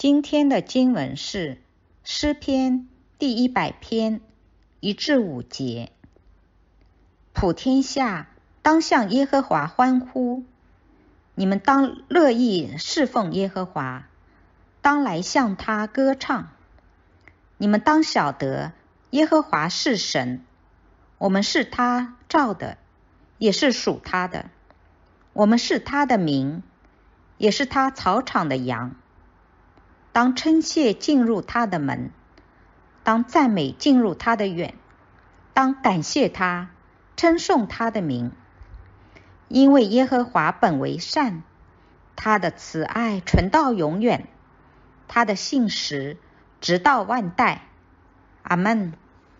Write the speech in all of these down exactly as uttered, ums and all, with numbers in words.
今天的经文是诗篇第一百篇一至五节。普天下当向耶和华欢呼，你们当乐意侍奉耶和华，当来向他歌唱。你们当晓得耶和华是神，我们是他造的，也是属他的，我们是他的民，也是他草场的羊。当称谢进入他的门，当赞美进入他的院，当感谢他，称颂他的名。因为耶和华本为善，他的慈爱存到永远，他的信实直到万代。阿们。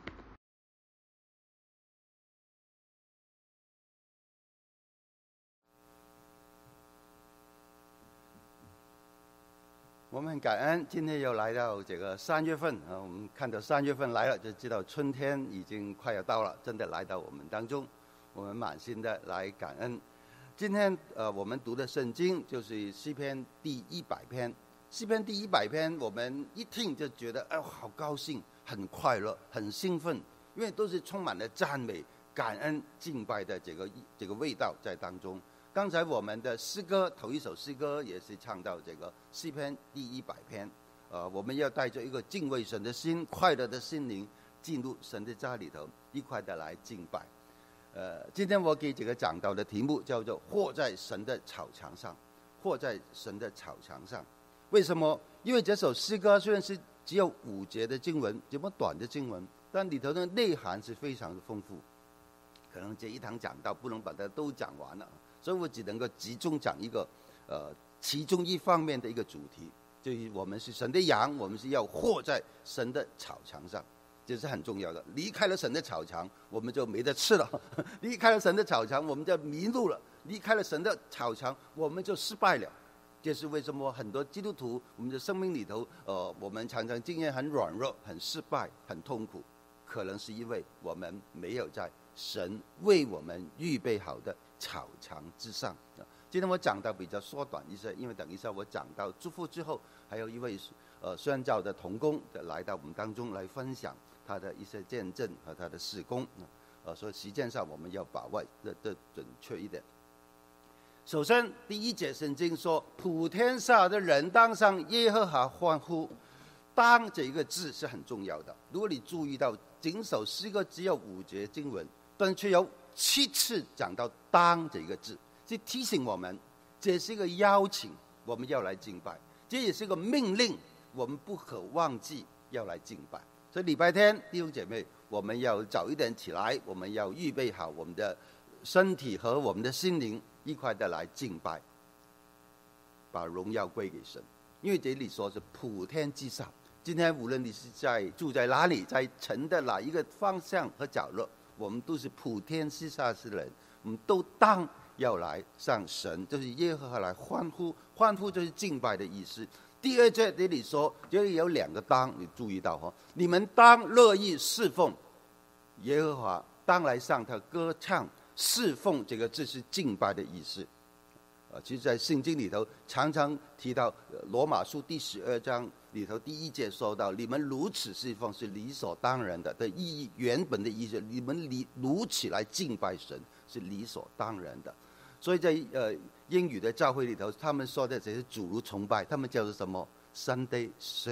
我们很感恩，今天又来到这个三月份啊，我们看到三月份来了，就知道春天已经快要到了，真的来到我们当中，我们满心的来感恩。今天呃，我们读的圣经就是诗篇第一百篇。诗篇第一百篇，我们一听就觉得哎，好高兴，很快乐，很兴奋，因为都是充满了赞美、感恩、敬拜的这个这个味道在当中。刚才我们的诗歌头一首诗歌也是唱到这个诗篇第一百篇，呃，我们要带着一个敬畏神的心、快乐的心灵进入神的家里头，一块的来敬拜。呃，今天我给这个讲道的题目叫做“活在神的草场上”，活在神的草场上。为什么？因为这首诗歌虽然是只有五节的经文，这么短的经文，但里头的内涵是非常的丰富。可能这一堂讲道不能把它都讲完了。所以我只能够集中讲一个，呃，其中一方面的一个主题，就是我们是神的羊，我们是要活在神的草场上，这是很重要的。离开了神的草场，我们就没得吃了；离开了神的草场，我们就迷路了；离开了神的草场，我们就失败了。这是为什么很多基督徒，我们的生命里头，呃，我们常常经验很软弱、很失败、很痛苦，可能是因为我们没有在神为我们预备好的草场之上。今天我讲到比较缩短一些，因为等一下我讲到祝福之后，还有一位呃宣教的同工的来到我们当中来分享他的一些见证和他的事工，呃，所以时间上我们要把握的的准确一点。首先，第一节圣经说：“普天下的人当向耶和华欢呼。”当这一个字是很重要的。如果你注意到，整首诗歌只有五节经文，但却有七次讲到“当”这个字，是提醒我们，这是一个邀请，我们要来敬拜；这也是一个命令，我们不可忘记要来敬拜。所以礼拜天，弟兄姐妹，我们要早一点起来，我们要预备好我们的身体和我们的心灵，一块的来敬拜，把荣耀归给神。因为这里说是普天之下，今天无论你是在住在哪里，在城的哪一个方向和角落，我们都是普天之下的人，我们都当要来向神，就是耶和华来欢呼。欢呼就是敬拜的意思。第二节这里说，这里有两个当，你注意到哦，你们当乐意侍奉耶和华，当来向他歌唱。侍奉这个字是敬拜的意思。呃，其实在圣经里头常常提到，罗马书第十二章里头第一节说到，你们如此侍奉是理所当然的的意义，原本的意思，你们如此来敬拜神是理所当然的。所以在呃英语的教会里头，他们说的这是主日崇拜，他们叫做什么 Sunday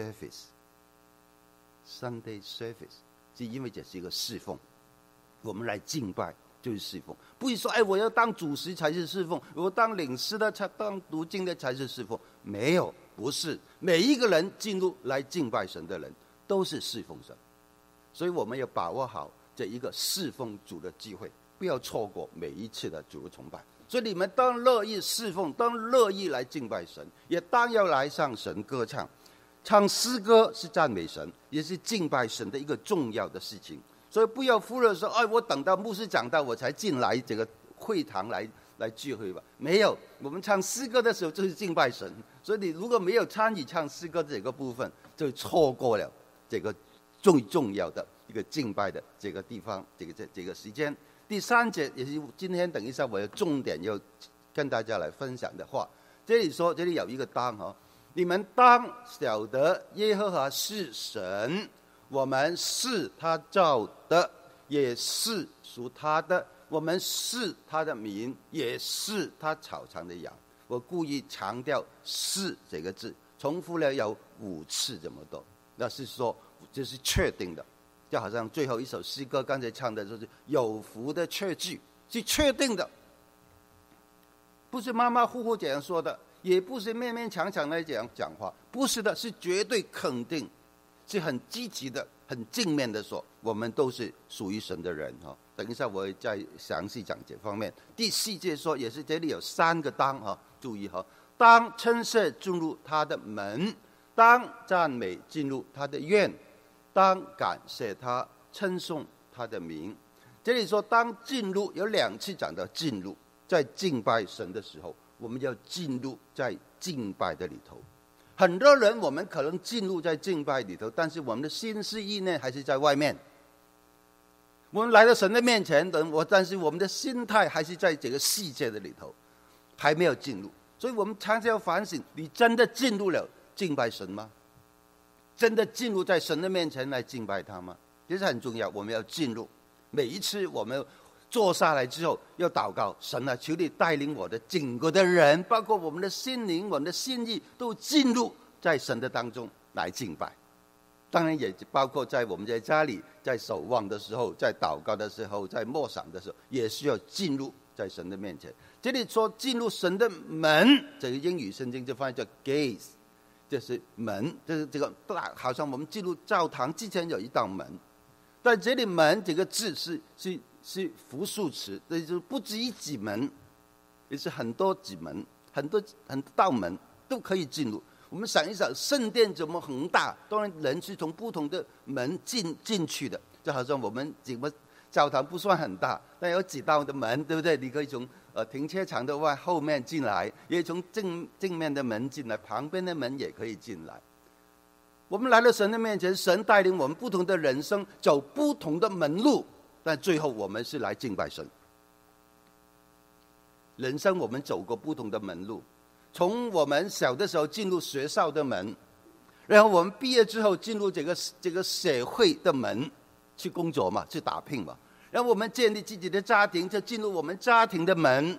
Service。Sunday Service 是因为这是一个侍奉，我们来敬拜。就是侍奉，不是说哎，我要当主席才是侍奉，我当领诗的才当读经的才是侍奉，没有，不是每一个人进入来敬拜神的人都是侍奉神，所以我们要把握好这一个侍奉主的机会，不要错过每一次的主日崇拜。所以你们当乐意侍奉，当乐意来敬拜神，也当要来向神歌唱。唱诗歌是赞美神，也是敬拜神的一个重要的事情。所以不要忽略说，哎，我等到牧师讲道我才进来这个会堂来来聚会吧。没有，我们唱诗歌的时候就是敬拜神。所以你如果没有参与唱诗歌这个部分，就错过了这个最重要的一个敬拜的这个地方，这个这这个时间。第三节也是今天等一下我要重点要跟大家来分享的话。这里说，这里有一个当哦， 你们当晓得耶和华是神，我们是他造的，也是属他的，我们是他的民，也是他草场的羊。我故意强调是这个字，重复了有五次这么多，那是说这是确定的，就好像最后一首诗歌刚才唱的就是有福的确据，是确定的，不是马马虎虎这样说的，也不是勉勉强强来这样讲话，不是的，是绝对肯定，是很积极的，很正面的说，我们都是属于神的人。等一下我会再详细讲这方面。第四节说，也是这里有三个当，注意，当称谢进入他的门，当赞美进入他的院，当感谢他，称颂他的名。这里说当进入，有两次讲到进入，在敬拜神的时候，我们要进入在敬拜的里头。很多人我们可能进入在敬拜里头，但是我们的心思意念还是在外面。我们来到神的面前，但是我们的心态还是在这个世界的里头，还没有进入。所以我们常常要反省，你真的进入了敬拜神吗？真的进入在神的面前来敬拜他吗？这是很重要，我们要进入。每一次我们坐下来之后要祷告，神啊，求你带领我的整个的人，包括我们的心灵，我们的心意，都进入在神的当中来敬拜。当然也包括在我们在家里，在守望的时候，在祷告的时候，在默想的时候，也需要进入在神的面前。这里说进入神的门，这个英语圣经就翻译叫 gates， 这是门，这是这个好像我们进入教堂之前有一道门，但这里门这个字是是是复数词，这就是不止一几门，也是很多几门，很多很多道门都可以进入。我们想一想，圣殿怎么很大？当然，人是从不同的门进进去的，就好像我们整个教堂不算很大，但有几道的门，对不对？你可以从呃停车场的外后面进来，也从正正面的门进来，旁边的门也可以进来。我们来到神的面前，神带领我们不同的人生，走不同的门路，但最后我们是来敬拜神。人生我们走过不同的门路。从我们小的时候进入学校的门，然后我们毕业之后进入这个这个社会的门，去工作嘛，去打拼嘛。然后我们建立自己的家庭，就进入我们家庭的门。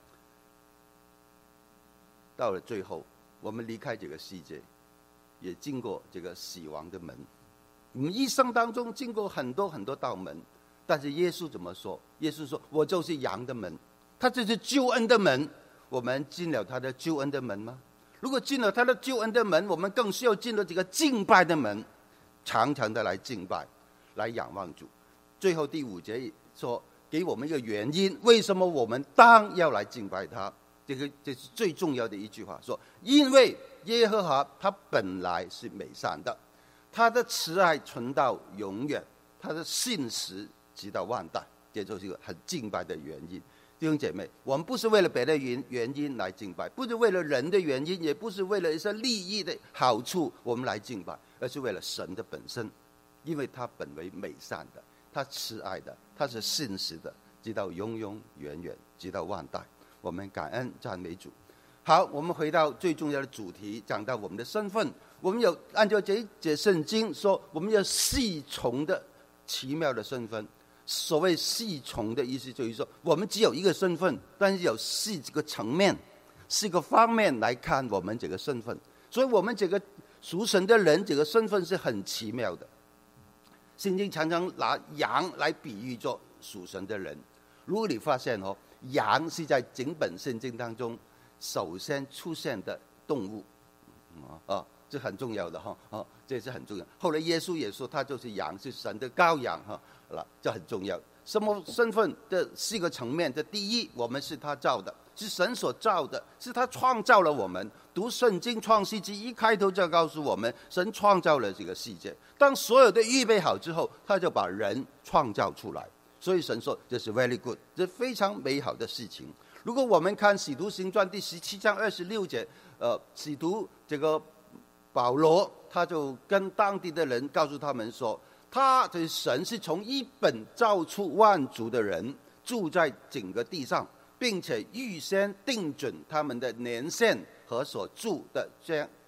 到了最后，我们离开这个世界，也经过这个死亡的门。我们一生当中经过很多很多道门，但是耶稣怎么说？耶稣说：“我就是羊的门，他就是救恩的门。”我们进了他的救恩的门吗？如果进了他的救恩的门，我们更需要进入这个敬拜的门，常常的来敬拜，来仰望主。最后第五节说，给我们一个原因，为什么我们当要来敬拜他？这个这是最重要的一句话，说因为耶和华他本来是美善的，他的慈爱存到永远，他的信实直到万代，这就是一个很敬拜的原因。弟兄姐妹，我们不是为了别的原原因来敬拜，不是为了人的原因，也不是为了一些利益的好处我们来敬拜，而是为了神的本身，因为他本为美善的，他慈爱的，他是信实的，直到永永远远，直到万代。我们感恩赞美主。好，我们回到最重要的主题，讲到我们的身份。我们有按照这一节圣经说，我们有四重的奇妙的身份。所谓四重的意思就是说，我们只有一个身份，但是有四个层面、四个方面来看我们这个身份。所以我们这个属神的人，这个身份是很奇妙的。圣经常常拿羊来比喻做属神的人。如果你发现哦，羊是在整本圣经当中首先出现的动物，啊，这很重要的哈，啊，这是很重要。后来耶稣也说，他就是羊，是神的羔羊哈。这很重要。什么身份的四个层面？这第一，我们是他造的，是神所造的，是他创造了我们。读圣经创世纪一开头就告诉我们，神创造了这个世界。当所有的预备好之后，他就把人创造出来。所以神说这是 very good， 这是非常美好的事情。如果我们看使徒行传第十七章二十六节，呃，使徒这个保罗他就跟当地的人告诉他们说，他的神是从一本造出万族的人，住在整个地上，并且预先定准他们的年限和所住的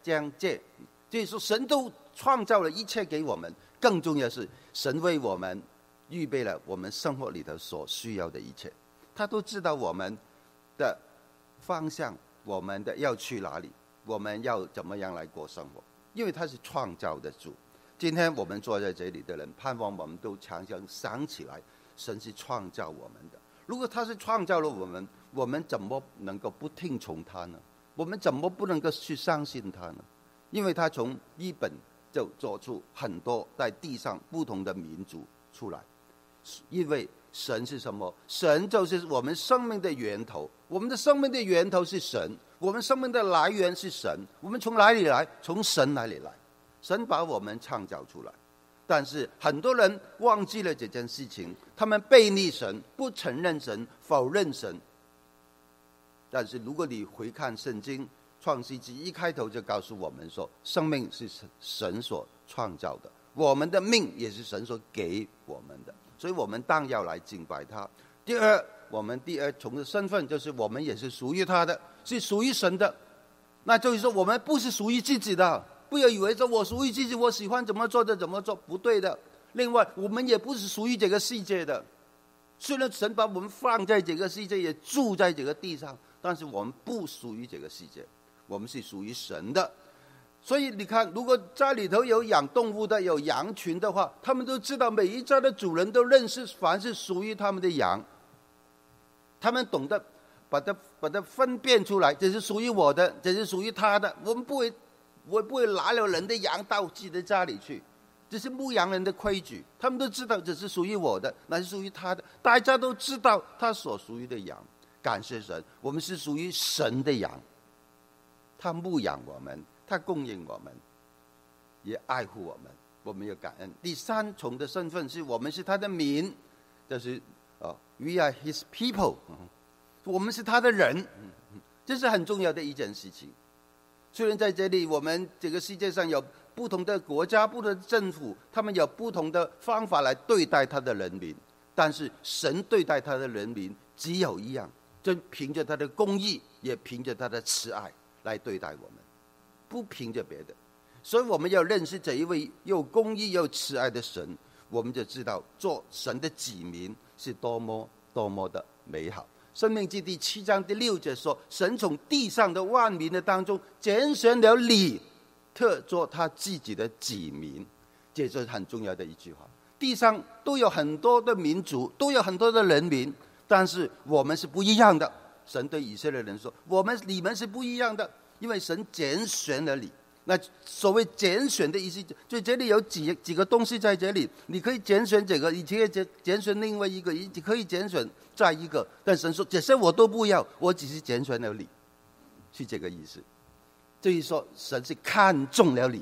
疆界。就是说，神都创造了一切给我们，更重要的是，神为我们预备了我们生活里头所需要的一切。他都知道我们的方向，我们的要去哪里，我们要怎么样来过生活，因为他是创造的主。今天我们坐在这里的人，盼望我们都常常想起来，神是创造我们的。如果他是创造了我们，我们怎么能够不听从他呢？我们怎么不能够去相信他呢？因为他从一本就做出很多在地上不同的民族出来。因为神是什么？神就是我们生命的源头，我们的生命的源头是神，我们生命的来源是神。我们从哪里来？从神哪里来？神把我们创造出来。但是很多人忘记了这件事情，他们背逆神，不承认神，否认神。但是如果你回看圣经创世纪一开头就告诉我们说，生命是神所创造的，我们的命也是神所给我们的，所以我们当要来敬拜他。第二，我们第二重的身份就是我们也是属于他的，是属于神的。那就是说，我们不是属于自己的，不要以为说我属于自己，我喜欢怎么做就怎么做，不对的。另外，我们也不是属于这个世界的，虽然神把我们放在这个世界，也住在这个地上，但是我们不属于这个世界，我们是属于神的。所以你看，如果家里头有养动物的，有羊群的话，他们都知道每一家的主人都认识凡是属于他们的羊，他们懂得把它把它分辨出来，这是属于我的，这是属于他的。我们不会我不会拿了人的羊到自己的家里去，这是牧羊人的规矩，他们都知道这是属于我的，那是属于他的，大家都知道他所属于的羊。感谢神，我们是属于神的羊，他牧养我们，他供应我们，也爱护我们，我们有感恩。第三重的身份是我们是他的民，就是、哦、we are his people， 我们是他的人，这是很重要的一件事情。虽然在这里我们这个世界上有不同的国家、不同的政府，他们有不同的方法来对待他的人民，但是神对待他的人民只有一样，就凭着他的公义，也凭着他的慈爱来对待我们，不凭着别的。所以我们要认识这一位又公义又慈爱的神，我们就知道做神的子民是多么多么的美好。申命记第七章第六节说，神从地上的万民的当中拣选了你，特做他自己的子民。这就是很重要的一句话。地上都有很多的民族，都有很多的人民，但是我们是不一样的。神对以色列人说，我们你们是不一样的，因为神拣选了你。那所谓拣选的意思，就这里有几几个东西在这里，你可以拣选这个，你可以拣拣选另外一个，你可以拣选再一个，但神说这些我都不要，我只是拣选了你，是这个意思。就是说神是看中了你，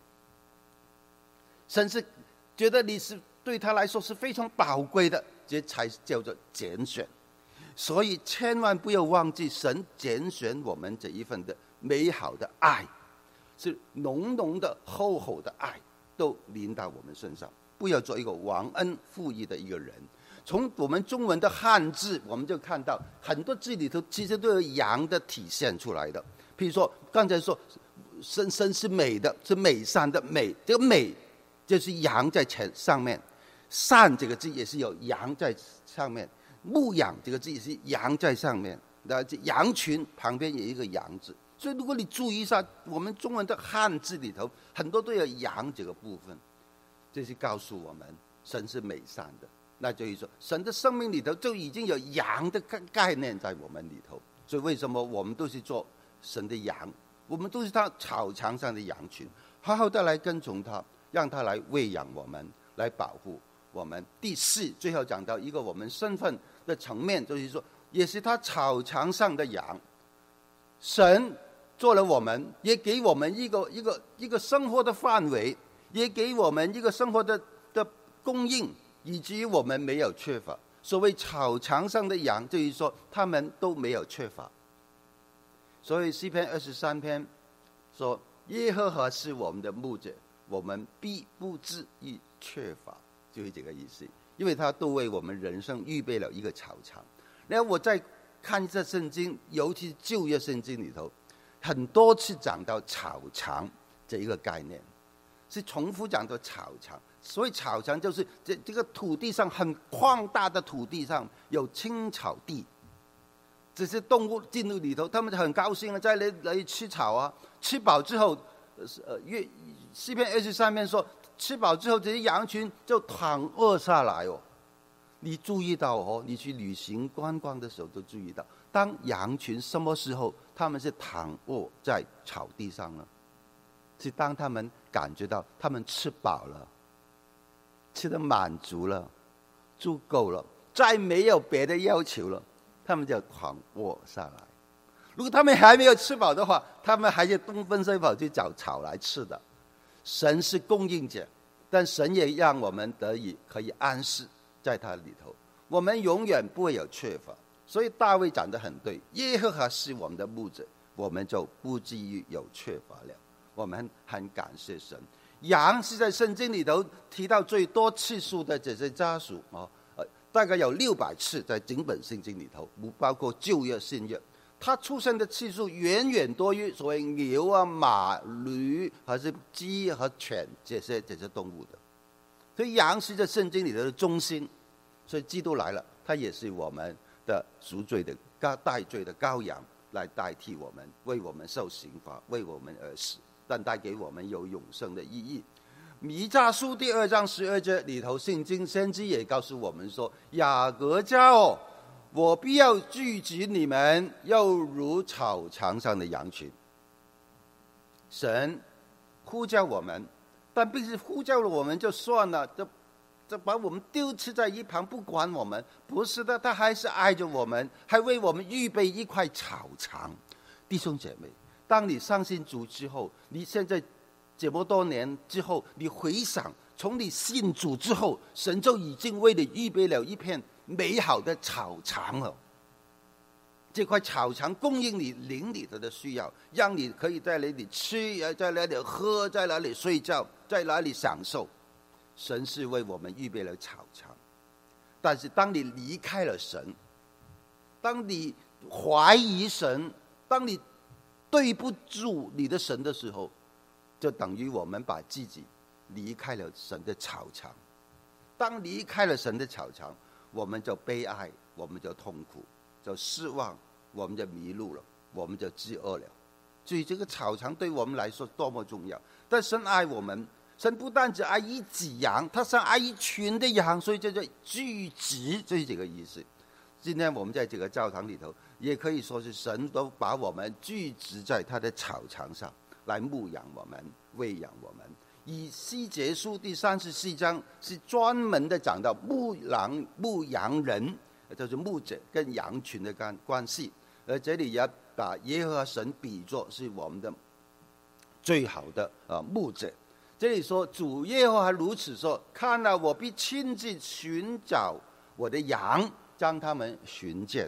神是觉得你是对他来说是非常宝贵的，这才叫做拣选。所以千万不要忘记，神拣选我们这一份的美好的爱，是浓浓的厚厚的爱都临到我们身上。不要做一个忘恩负义的一个人。从我们中文的汉字，我们就看到很多字里头其实都有羊的体现出来的。譬如说刚才说神神是美的，是美善的美，这个美就是羊在前上面，善这个字也是有羊在上面，牧养这个字也是羊在上面，羊群旁边有一个羊字。所以如果你注意一下，我们中文的汉字里头很多都有羊这个部分，这是告诉我们神是美善的。那就是说神的生命里头就已经有羊的概念在我们里头。所以为什么我们都是做神的羊，我们都是他草场上的羊群，好好的来跟从他，让他来喂养我们，来保护我们。第四，最后讲到一个我们身份的层面，就是说也是他草场上的羊。神做了我们，也给我们一个一个一个生活的范围，也给我们一个生活的的供应，以至于我们没有缺乏。所谓草场上的羊，就是说他们都没有缺乏。所以诗篇二十三篇说，耶和华是我们的牧者，我们必不至于缺乏，就是这个意思。因为他都为我们人生预备了一个草场。然后我再看一下圣经，尤其是旧约圣经里头， 很多次讲到草场这一个概念，是重复讲到草场。所以草场就是这这个土地上很宽大的土地上有青草地，这些动物进入里头，他们很高兴的在那里吃草啊，吃饱之后，呃，约诗篇二十三篇说，吃饱之后这些羊群就躺卧下来哦。你注意到哦，你去旅行观光的时候都注意到，当羊群什么时候他们是躺卧在草地上呢？是当他们感觉到他们吃饱了，吃得满足了，足够了，再没有别的要求了，他们就躺卧下来。如果他们还没有吃饱的话，他们还是东奔西跑去找草来吃的。神是供应者，但神也让我们得以可以安息在他里头，我们永远不会有缺乏。所以大卫讲得很对，耶和华是我们的牧者，我们就不至于有缺乏了。我们很感谢神。羊是在圣经里头提到最多次数的这些家属、哦呃、大概有六百次在整本圣经里头，不包括旧约新约。它出生的次数远远多于所谓牛啊、马、驴还是鸡和犬这些这些动物的。所以羊是在圣经里头的中心。所以基督来了，他也是我们的赎罪的代罪的羔羊，来代替我们，为我们受刑罚，为我们而死，但带给我们有永生的意义。弥迦书第二章十二节里头，圣经先知也告诉我们说，雅各家哦，我必要聚集你们，又如草场上的羊群。神呼叫我们，但并是呼叫了我们就算了，就就把我们丢弃在一旁不管我们，不是的，他还是爱着我们，还为我们预备一块草场。弟兄姐妹，当你相信主之后，你现在这么多年之后，你回想从你信主之后，神就已经为你预备了一片美好的草场了。这块草场供应你灵里头的需要，让你可以在那里吃，在那里喝，在那里睡觉，在那里享受。神是为我们预备了草场，但是当你离开了神，当你怀疑神，当你对不住你的神的时候，就等于我们把自己离开了神的草场。当离开了神的草场，我们就悲哀，我们就痛苦，就失望，我们就迷路了，我们就饥饿了。所以这个草场对我们来说多么重要。但神爱我们，神不但只爱一己羊，他是爱一群的羊，所以叫做聚集，就是这个意思。今天我们在这个教堂里头，也可以说是神都把我们聚集在他的草场上，来牧养我们，喂养我们。以西结书第三十四章是专门的讲到牧羊牧羊人，就是牧者跟羊群的关关系。而这里也把耶和华神比作是我们的最好的呃牧者。这里说主耶和华如此说，看了我必亲自寻找我的羊，将他们寻见。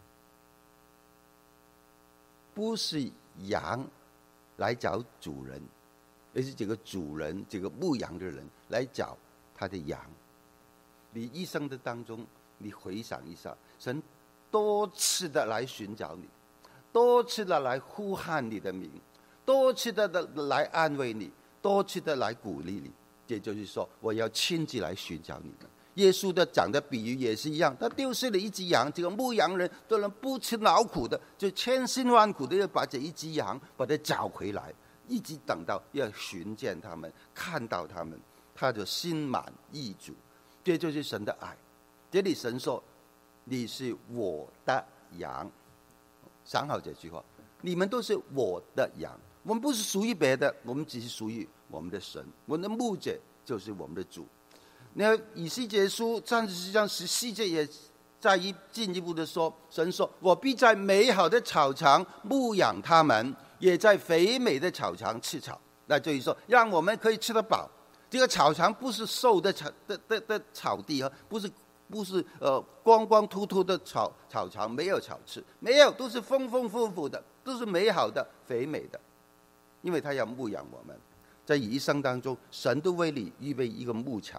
不是羊来找主人，而是这个主人，这个牧羊的人来找他的羊。你一生的当中，你回想一下，神多次的来寻找你，多次的来呼喊你的名，多次的来安慰你，多次的来鼓励你。也就是说，我要亲自来寻找你们。耶稣的讲的比喻也是一样，他丢失了一只羊，这个牧羊人都能不吃劳苦的，就千辛万苦的要把这一只羊把它找回来，一直等到要寻见他们，看到他们，他就心满意足。这就是神的爱。这里神说，你是我的羊，想好这句话，你们都是我的羊，我们不是属于别的，我们只是属于我们的神，我们的牧者就是我们的主。那以西结书三十四章十四节也再一进一步的说，神说，我必在美好的草场牧养他们，也在肥美的草场吃草。那就是说，让我们可以吃得饱。这个草场不是瘦的草的的的草地啊，不是不是呃光光秃秃的草草场，没有草吃，没有，都是丰丰富富的，都是美好的、肥美的，因为他要牧养我们。在一生当中，神都为你预备一个牧场。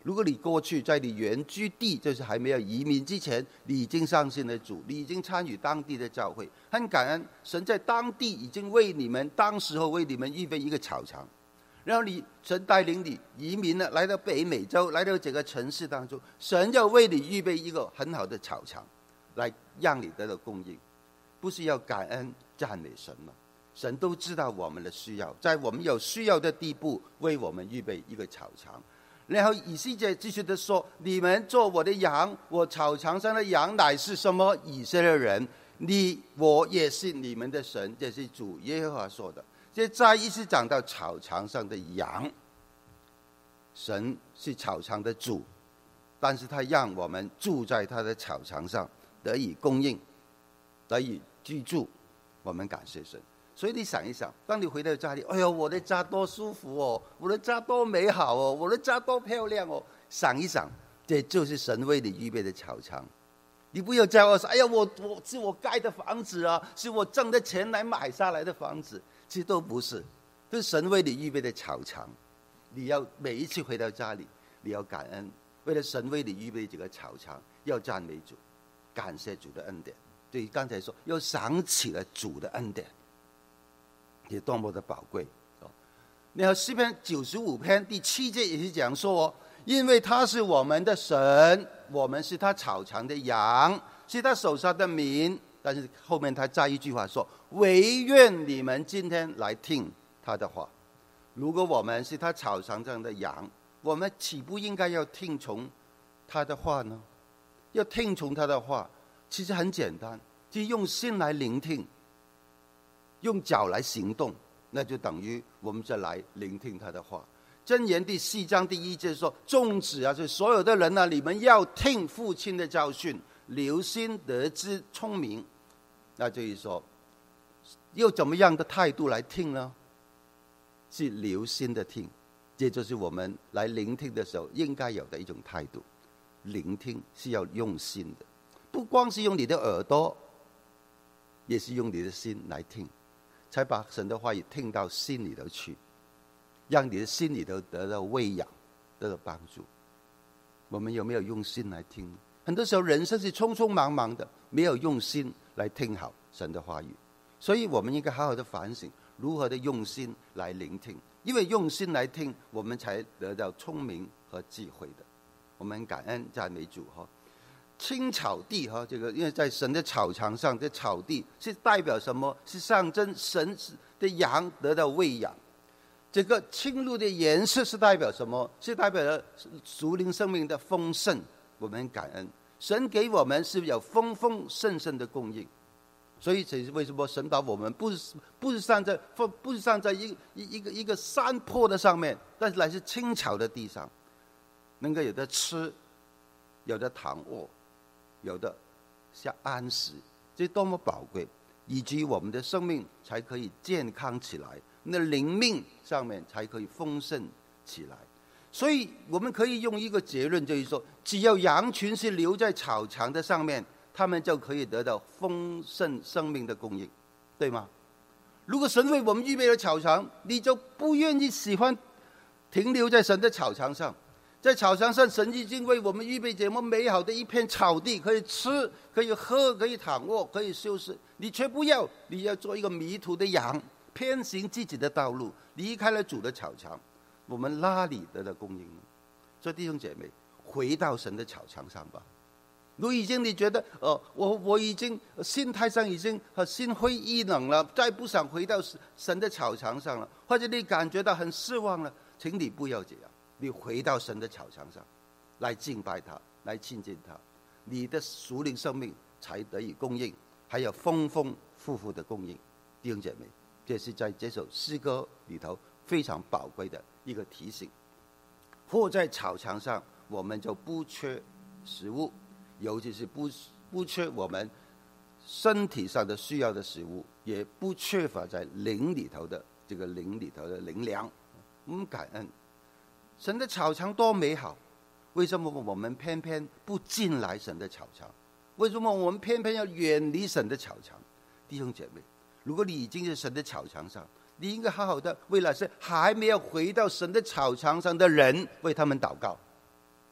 如果你过去在你原居地，就是还没有移民之前，你已经相信了主，你已经参与当地的教会，很感恩神在当地已经为你们当时候为你们预备一个草场，然后你神带领你移民了，来到北美洲，来到这个城市当中，神要为你预备一个很好的草场，来让你得到供应。不是要感恩赞美神吗？神都知道我们的需要，在我们有需要的地步为我们预备一个草场。然后以西结继续的说，你们做我的羊，我草场上的羊乃是什么？以色列人，你我也是你们的神，这是主耶和华说的。这再一次讲到草场上的羊，神是草场的主，但是他让我们住在他的草场上，得以供应，得以居住，我们感谢神。所以你想一想，当你回到家里，哎呦，我的家多舒服哦，我的家多美好哦，我的家多漂亮哦，想一想，这就是神为你预备的草场。你不要骄傲说，哎呀，我我是我盖的房子啊，是我挣的钱来买下来的房子，其实都不是，这是神为你预备的草场。你要每一次回到家里，你要感恩，为了神为你预备这个草场，要赞美主，感谢主的恩典。对，刚才说又想起了主的恩典，也多么的宝贵。然后诗篇九十五篇第七节也是讲说，因为他是我们的神，我们是他草场的羊，是他手下的民。但是后面他再一句话说，惟愿你们今天来听他的话。如果我们是他草场上的羊，我们岂不应该要听从他的话呢？要听从他的话其实很简单，就是用心来聆听，用脚来行动，那就等于我们就来聆听他的话。箴言第四章第一节说，众子啊，就是所有的人啊，你们要听父亲的教训，留心得知聪明。那就是说，用怎么样的态度来听呢？是留心的听，这就是我们来聆听的时候应该有的一种态度。聆听是要用心的，不光是用你的耳朵，也是用你的心来听，才把神的话语听到心里头去，让你的心里头得到喂养，得到帮助。我们有没有用心来听？很多时候人生是匆匆忙忙的，没有用心来听好神的话语。所以我们应该好好的反省，如何的用心来聆听，因为用心来听，我们才得到聪明和智慧的。我们感恩赞美主哈。青草地哈，这个因为在神的草场上，这草地是代表什么？是象征神的羊得到喂养。这个青绿的颜色是代表什么？是代表了属灵生命的丰盛。我们感恩神给我们是有丰丰盛盛的供应。所以这是为什么神把我们不是不是站在不是站在一个一个一个山坡的上面，但是来自青草的地上，能够有的吃，有的躺卧，有的像安息，这多么宝贵，以及我们的生命才可以健康起来，那灵命上面才可以丰盛起来。所以我们可以用一个结论，就是说，只要羊群是留在草场的上面，他们就可以得到丰盛生命的供应，对吗？如果神为我们预备了草场，你就不愿意喜欢停留在神的草场上。在草场上，神已经为我们预备这么美好的一片草地，可以吃，可以喝，可以躺卧，可以休息。你却不要，你要做一个迷途的羊，偏行自己的道路，离开了主的草场。我们哪里得到供应呢？所以弟兄姐妹，回到神的草场上吧。如果已经你觉得，呃，我我已经心态上已经和心灰意冷了，再不想回到神的草场上了，或者你感觉到很失望了，请你不要这样。你回到神的草场上来敬拜他，来亲近他，你的属灵生命才得以供应，还有丰丰富富的供应。弟兄姐妹，这是在这首诗歌里头非常宝贵的一个提醒。或在草场上，我们就不缺食物，尤其是不不缺我们身体上的需要的食物，也不缺乏在灵里头的这个灵里头的灵粮。我们感恩神的草场多美好，为什么我们偏偏不进来神的草场？为什么我们偏偏要远离神的草场？弟兄姐妹，如果你已经是神的草场上，你应该好好的为那些还没有回到神的草场上的人为他们祷告，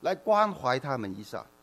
来关怀他们一下，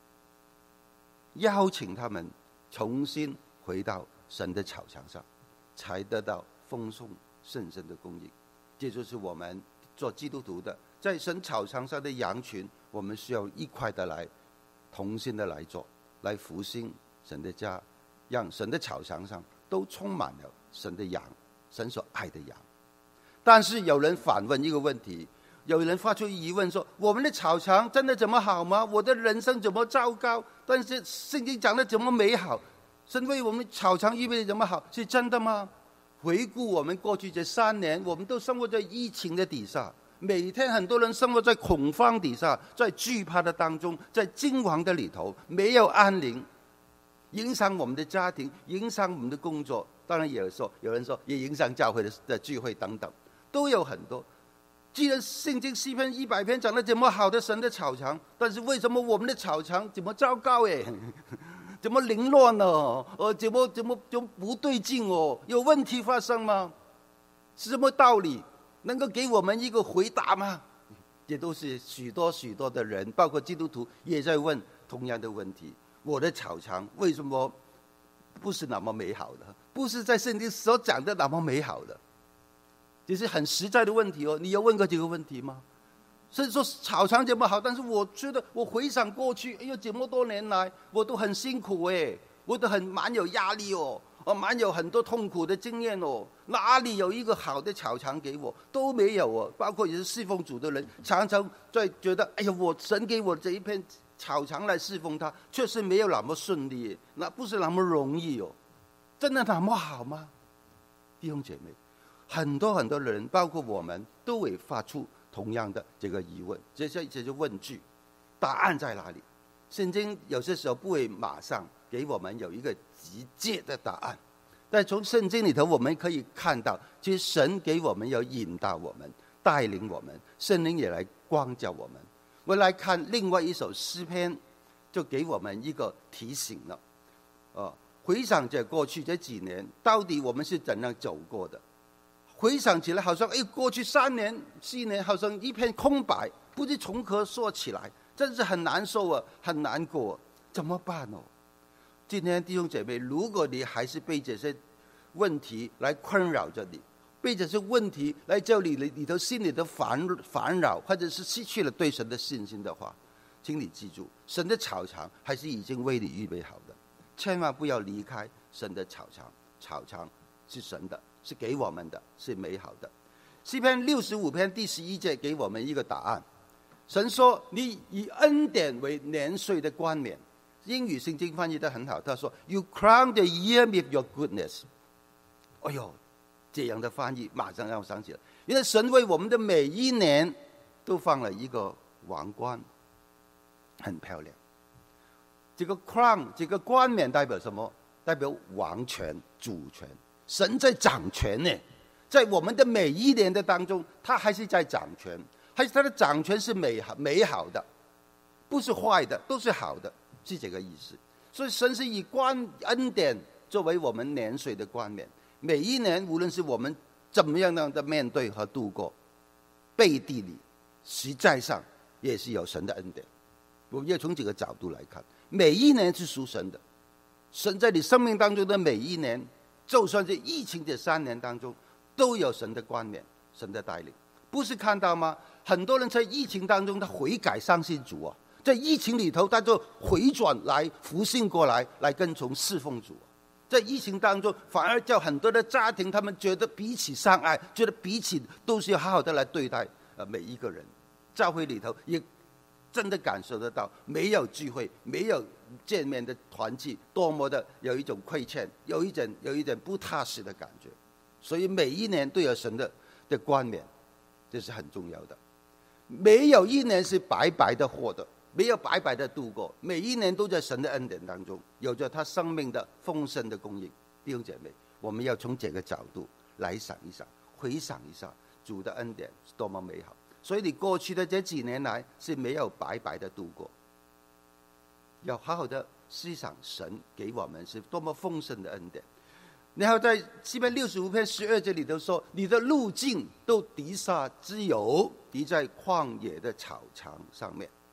邀请他们重新回到神的草场上，才得到丰盛圣神的供应。这就是我们做基督徒的，在神草场上的羊群，我们需要一块的来同心的来做，来复兴神的家，让神的草场上都充满了神的羊，神所爱的羊。但是有人反问一个问题，有人发出疑问说，我们的草场真的这么好吗？我的人生怎么糟糕？但是圣经讲的怎么美好？神为我们草场预备的怎么好？是真的吗？回顾我们过去这三年，我们都生活在疫情的底下，每天很多人生活在恐慌底下，在惧怕的当中，在惊惶的里头，没有安宁，影响我们的家庭，影响我们的工作。当然也有说，有人说也影响教会 的, 的聚会等等，都有很多。既然圣经诗篇一百篇讲的这么好的神的草场，但是为什么我们的草场这么糟糕哎？怎么凌乱呢？呃，怎么怎么就不对劲哦？有问题发生吗？是什么道理？能够给我们一个回答吗？这都是许多许多的人，包括基督徒也在问同样的问题。我的草场为什么不是那么美好的？不是在圣经所讲的那么美好的？这是很实在的问题哦。你有问过这个问题吗？甚至说草场这么好，但是我觉得我回想过去，哎呦，这么多年来我都很辛苦哎，我都很蛮有压力哦，哦，蛮有很多痛苦的经验哦，哪里有一个好的草场给我？都没有哦。包括也是侍奉主的人，常常在觉得，哎呀，我神给我这一片草场来侍奉他，确实没有那么顺利，那不是那么容易哦。真的那么好吗？弟兄姐妹，很多很多人，包括我们，都会发出同样的这个疑问，这些这些问句，答案在哪里？圣经有些时候不会马上给我们有一个直接的答案，但从圣经里头我们可以看到，其实神给我们要引导我们，带领我们，圣灵也来光照我们。我来看另外一首诗篇，就给我们一个提醒了。呃，回想着过去这几年，到底我们是怎样走过的？回想起来，好像哎，过去三年、四年好像一片空白，不知从何说起来，真是很难受啊，很难过，怎么办哦？今天弟兄姐妹，如果你还是被这些问题来困扰着你，被这些问题来叫你里头心里的烦烦扰，或者是失去了对神的信心的话，请你记住，神的草场还是已经为你预备好的，千万不要离开神的草场。草场是神的，是给我们的，是美好的。诗篇六十五篇第十一节给我们一个答案。神说：“你以恩典为年岁的冠冕。”英语圣经翻译得很好，他说 ：“You crown the year with your goodness。”哎呦，这样的翻译马上让我想起来，因为神为我们的每一年都放了一个王冠，很漂亮。这个 crown 这个冠冕代表什么？代表王权、主权。神在掌权呢，在我们的每一年的当中，他还是在掌权，还是他的掌权是美好美好的，不是坏的，都是好的，是这个意思。所以神是以冠恩典作为我们年岁的冠冕，每一年无论是我们怎么样的面对和度过，背地里实在上也是有神的恩典。我们要从这个角度来看，每一年是属神的。神在你生命当中的每一年，就算是疫情这三年当中，都有神的冠冕，神的带领。不是看到吗？很多人在疫情当中他悔改相信主啊，在疫情里头他就回转来复兴过来，来跟从侍奉主啊。在疫情当中反而叫很多的家庭他们觉得彼此相爱，觉得彼此都是要好好的来对待呃每一个人。教会里头也真的感受得到，没有聚会，没有见面的团聚，多么的有一种亏欠，有一点有一点不踏实的感觉。所以每一年都有神的的冠冕，这是很重要的。没有一年是白白的获得，没有白白的度过，每一年都在神的恩典当中，有着他生命的丰盛的供应。弟兄姐妹，我们要从这个角度来想一想，回想一下主的恩典是多么美好。所以你过去的这几年来是没有白白的度过，要好好的思想神给我们是多么丰盛的恩典。然后在诗篇六十五篇十二节里头说：“你的路径都滴下之油，滴在旷野的草场上面。”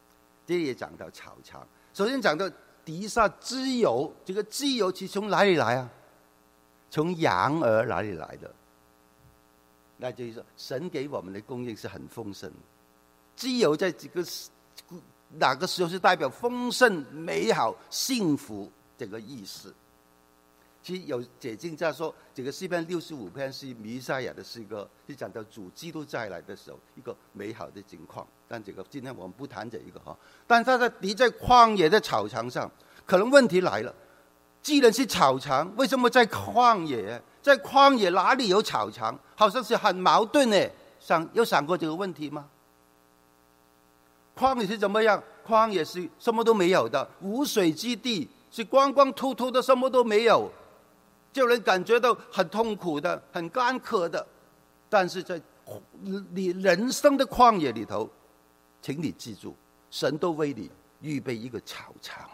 这里也讲到草场。首先讲到地上脂油，这个脂油是从哪里来啊？从羊儿哪里来的？那就是说，神给我们的供应是很丰盛的。脂油在这个哪个时候是代表丰盛、美好、幸福这个意思？其实有解经家说，这个诗篇六十五篇是弥赛亚的诗歌，是讲到主基督再来的时候一个美好的景况。但这个今天我们不谈这一个哈。但他在敌在旷野的草场上，可能问题来了：既然是草场，为什么在旷野？在旷野哪里有草场？好像是很矛盾呢。想有想过这个问题吗？旷野是怎么样？旷野是什么都没有的，无水之地，是光光秃秃的，什么都没有，就能感觉到很痛苦的，很干渴的。但是在你人生的旷野里头，请你记住，神都为你预备一个草场。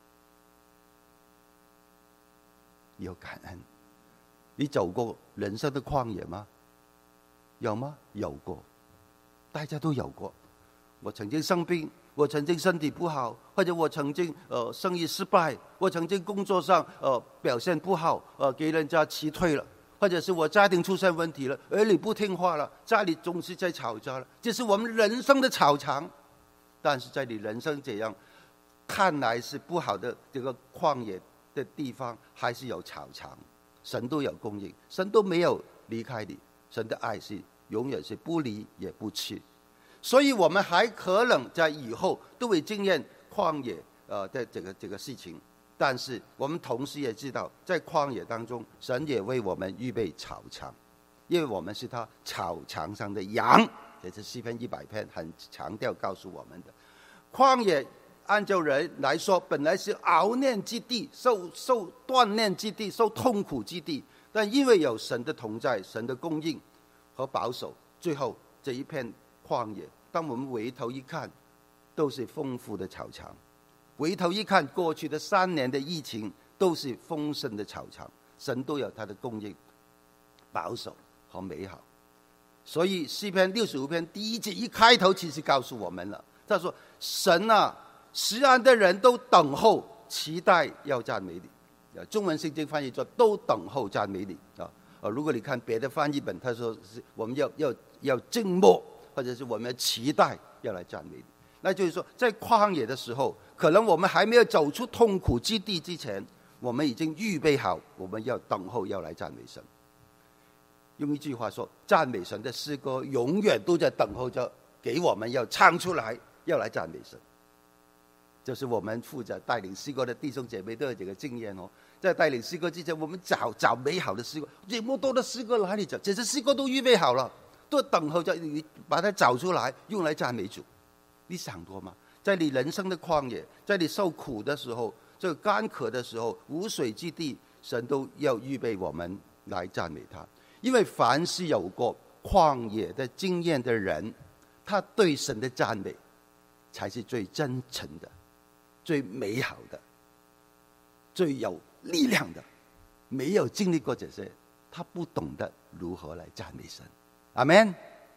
你有感恩？你走过人生的旷野吗？有吗？有过，大家都有过。我曾经生病，我曾经身体不好，或者我曾经呃生意失败，我曾经工作上呃表现不好，呃给人家辞退了，或者是我家庭出现问题了，儿女不听话了，家里总是在吵架了，这是我们人生的草场。但是在你人生这样看来是不好的这个旷野的地方，还是有草场，神都有供应，神都没有离开你，神的爱是永远是不离也不弃。所以我们还可能在以后都会经验旷野呃的这个这个事情，但是我们同时也知道，在旷野当中，神也为我们预备草场，因为我们是他草场上的羊。这是诗篇一百篇很强调告诉我们的。旷野按照人来说，本来是熬炼之地，受受锻炼之地，受痛苦之地，但因为有神的同在，神的供应和保守，最后这一片旷野，当我们回头一看，都是丰富的草场。回头一看，过去的三年的疫情都是丰盛的草场，神都有他的供应、保守和美好。所以诗篇六十五篇第一节一开头，其实告诉我们了，他说：“神啊，实安的人都等候、期待要赞美你。”中文圣经翻译作“都等候赞美你”啊。如果你看别的翻译本，他说是我们要要要静默。或者是我们期待要来赞美你，那就是说，在旷野的时候，可能我们还没有走出痛苦之地之前，我们已经预备好，我们要等候要来赞美神。用一句话说，赞美神的诗歌永远都在等候着给我们要唱出来，要来赞美神。就是我们负责带领诗歌的弟兄姐妹都有这个经验哦。在带领诗歌之前，我们找找美好的诗歌，这么多的诗歌哪里找？这些诗歌都预备好了。都等候着你把它找出来，用来赞美主。你想过吗？在你人生的旷野，在你受苦的时候，这个干渴的时候，无水之地，神都要预备我们来赞美他。因为凡是有过旷野的经验的人，他对神的赞美才是最真诚的、最美好的、最有力量的。没有经历过这些，他不懂得如何来赞美神。阿们。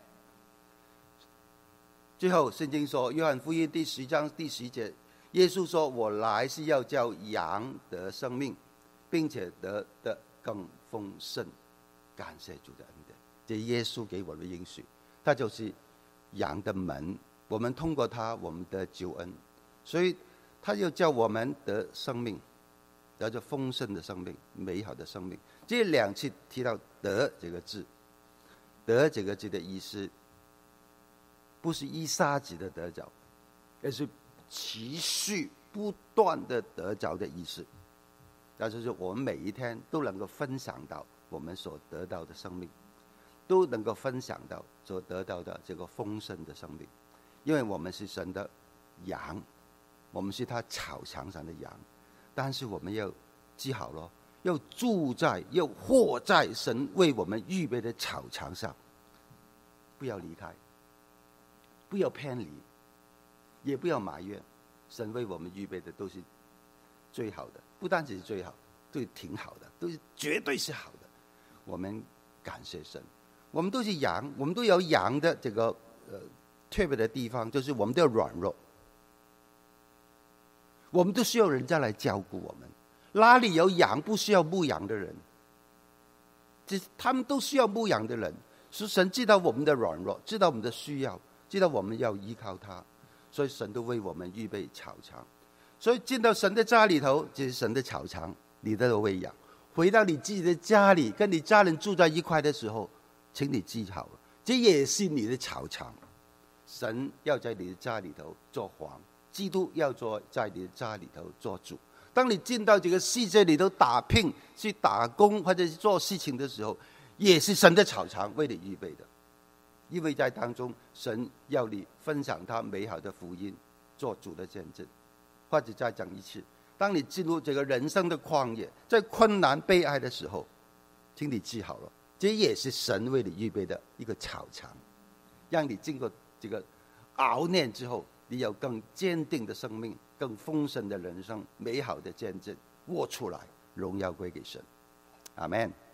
最后圣经说，约翰福音第十章第十节，耶稣说：“我来是要叫羊得生命，并且得的更丰盛。”感谢主的恩典，这耶稣给我的应许，他就是羊的门，我们通过他，我们得救恩，所以他又叫我们得生命，得着丰盛的生命，美好的生命。这两次提到“得”这个字。得这个字的意思，不是一下子的得着，而是持续不断的得着的意思。那就是我们每一天都能够分享到我们所得到的生命，都能够分享到所得到的这个丰盛的生命。因为我们是神的羊，我们是他草场上的羊，但是我们要记好了，要住在要活在神为我们预备的草场上，不要离开，不要偏离，也不要埋怨。神为我们预备的都是最好的，不单只是最好，都挺好的，都是绝对是好的。我们感谢神，我们都是羊，我们都有羊的这个呃特别的地方，就是我们都要软弱， 我们都需要人家来照顾我们。哪里有羊不需要牧羊的人？他们都需要牧羊的人。是神知道我们的软弱，知道我们的需要，知道我们要依靠他，所以神都为我们预备草场。所以进到神的家里头，就是神的草场，你的喂养。回到你自己的家里，跟你家人住在一块的时候，请你记好了，这也是你的草场。神要在你的家里头做王，基督要做在你的家里头做主。当你进到这个世界里头打拼，去打工或者是做事情的时候，也是神的草场为你预备的。因为在当中，神要你分享他美好的福音，做主的见证。或者再讲一次，当你进入这个人生的旷野，在困难悲哀的时候，请你记好了，这也是神为你预备的一个草场，让你经过这个熬炼之后，你有更坚定的生命，更丰盛的人生，美好的见证，活出来，荣耀归给神。阿们。